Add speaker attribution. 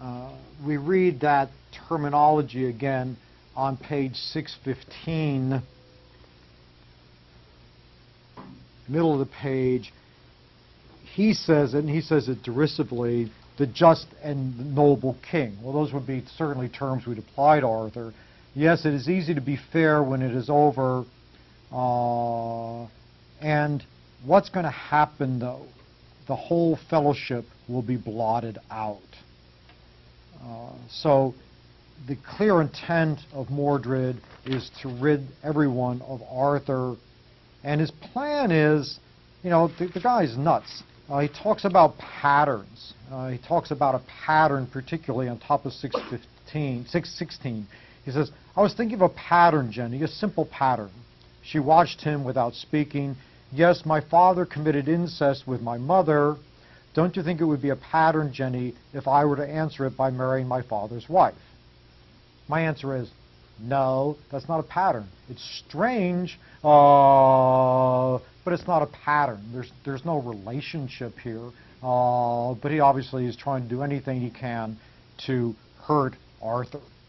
Speaker 1: We read that terminology again on page 615, middle of the page. He says it, and he says it derisively, the just and noble king. Well, those would be certainly terms we'd apply to Arthur. Yes, it is easy to be fair when it is over. And what's going to happen, though? The whole fellowship will be blotted out. So the clear intent of Mordred is to rid everyone of Arthur. And his plan is, you know, the guy's nuts. He talks about patterns. He talks about a pattern, particularly on top of 616. He says, I was thinking of a pattern, Jenny, a simple pattern. She watched him without speaking. Yes, my father committed incest with my mother. Don't you think it would be a pattern, Jenny, if I were to answer it by marrying my father's wife? My answer is, no, that's not a pattern. It's strange, but it's not a pattern. There's no relationship here. But he obviously is trying to do anything he can to hurt Arthur.